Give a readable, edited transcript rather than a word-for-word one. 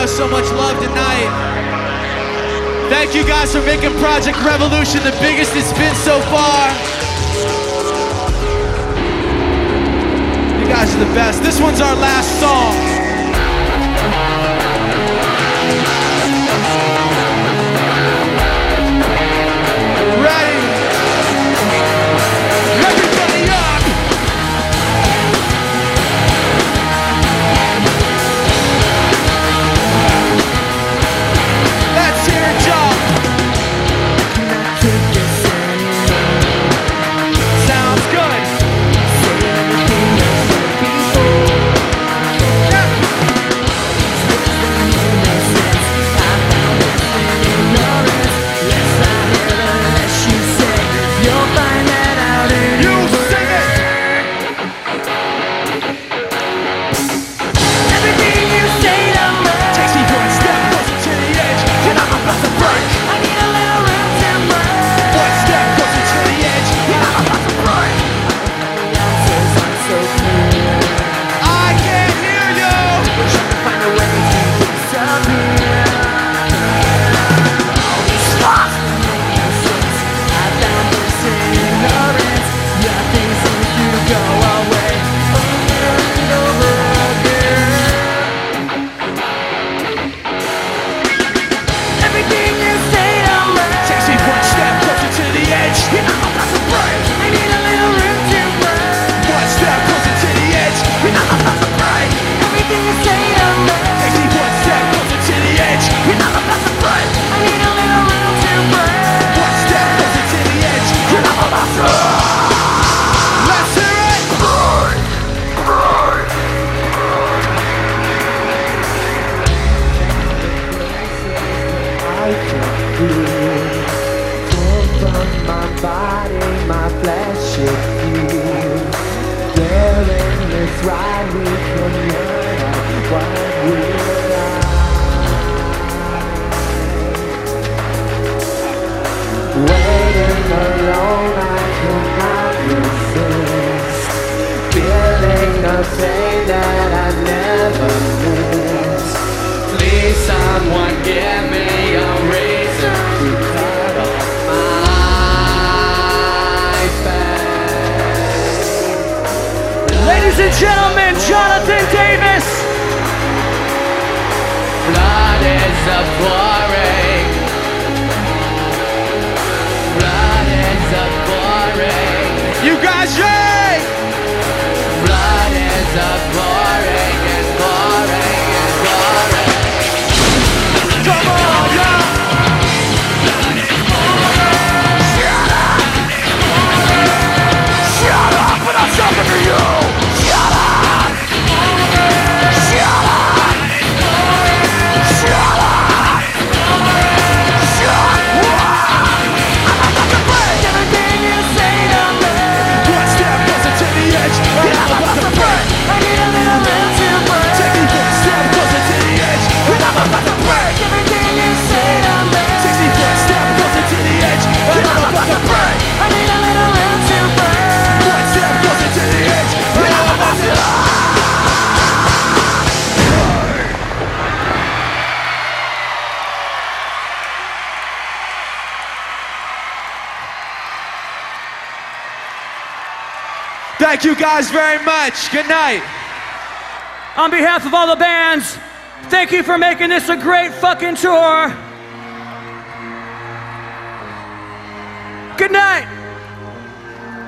us so much love tonight. Thank you guys for making Project Revolution the biggest it's been so far. You guys are the best. This one's our last song. Ready? Everybody up! Let's hear it jump! Sounds good! Ladies and gentlemen, Jonathan Davis! Blood is a pouring. Blood is a pouring. You guys ready? Blood is a pouring and pouring and pouring. Come on, y'all! Blood is pouring. Shut up! Shut up! When I'm talking to you! Shut up! Shut up! Shut up! Shut up! I'm about to break everything you say to me. One step closer to the edge. I'm about to break. I need a little room to break. Take me one step closer to the edge. I'm about to break everything you say to me. 60-foot step closer to the edge. I'm about to break. I need a little room to break. One step closer to the edge. I'm about to Thank you guys very much. Good night. On behalf of all the bands, thank you for making this a great fucking tour. Good night.